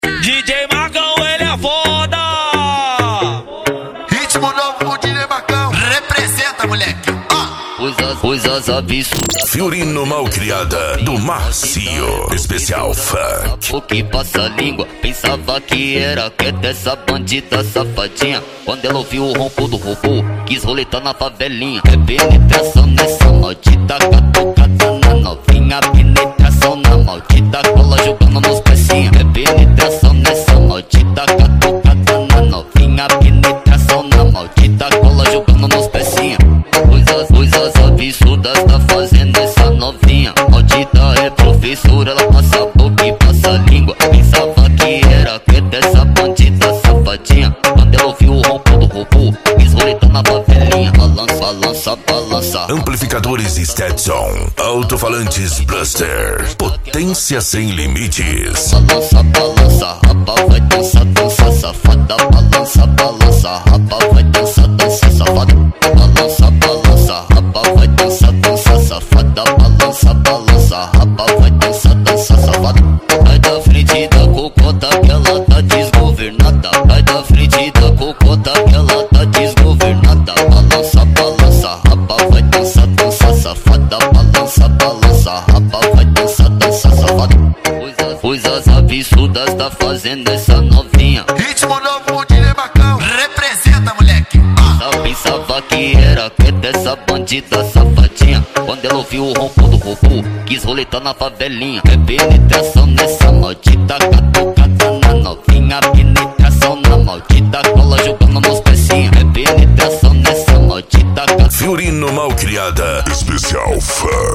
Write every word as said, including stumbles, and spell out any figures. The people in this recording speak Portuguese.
D J Marcão, ele é foda. Ritmo novo, D J Marcão. Representa, moleque. Coisas, coisas absurdas. Fiorino Malcriada do Marcio, especial funk. O que passa a língua, pensava que era quieta essa bandida safadinha. Quando ela ouviu o ronco do robô, quis roletar na favelinha. É penetração nessa maldita catucada na novinha. Penetração na maldita cola jogando nos pecinhos. É penetração nessa maldita catucada na novinha. Penetração na maldita cola jogando nos pecinhos. Coisas, coisas absurdas tá fazendo essa novinha. Maldita é professora, ela passa a boca e passa a língua. Pensava que era quieta essa bandida safadinha. Quando ela ouviu o ronco do robô, quis roletar na favelinha. Balança, balança, balança. Amplificadores Stetson, alto-falantes Blaster, potência sem limites. Balança, balança, rapa vai dançar, dança safada. Balança, balança, rapa vai dançar, dança safada. Balança, balança, rapa vai dançar, dança safada. Balança, balança, rapa vai dançar, dança safada. Sai da frente da cocota que ela tá desgovernada. Sai da frente da cocota que ela tá desgovernada. Balança, balança, rapa vai dançar, dança safada. Balança, balança, rapa vai dançar, dança safada. Coisas, coisas absurdas tá fazendo essa novinha. Ritmo novo, D J Marcão. Representa, moleque. Pensava que era quieta essa bandida safadinha. Quando ela ouviu o ronco do robô, quis roletar na favelinha. É penetração nessa maldita catucada na novinha. Penetração na maldita cola jogando nos pecinhos. É penetração nessa maldita catucada. Fiorino Malcriada, especial funk.